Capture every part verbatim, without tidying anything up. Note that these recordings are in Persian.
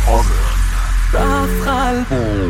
رفت قلب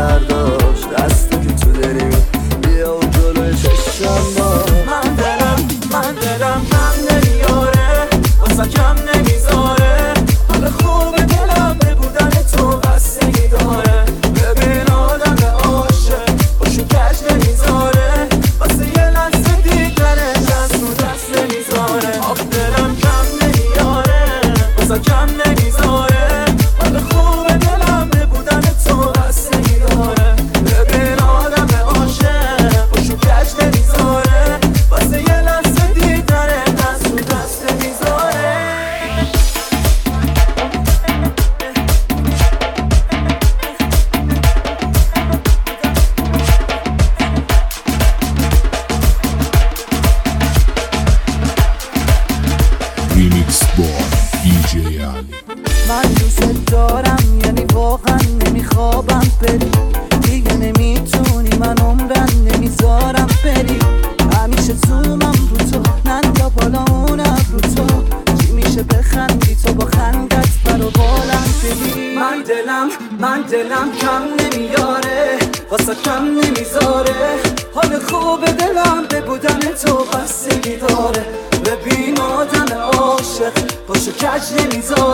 برداشت دستی که تو داری بیا و جلوی چشم با من دلم من دلم کم نمیاره واسه کم نمیذاره حال خوب دلم به بودن تو بستگی داره ببین آدم عاشق باشو کج نمیذاره واسه یه لحظه دیگره دست رو دست نمیذاره آب دلم کم نمیاره واسه کم نمیذاره حال خوب دلم به بودن تو بستگی داره ببین آدم عاشق باشو کج نمیذاره واسه یه لحظه دیگره دست رو دست نمیذاره ریمیکس با دی جی علی. من دوست دارم یعنی واقعا نمیخوابم بری دیگه نمیتونی من عمرن نمیذارم بری همیشه زومم رو تو نندا بالا اونم رو تو چی میشه بخندی تو با خندت برو بالم بری من دلم من دلم کم نمیاره واسه کم نمیذاره حال خوب دلم به بودن تو بستگی داره ببین آدم عاشق باشو کج نمیذاره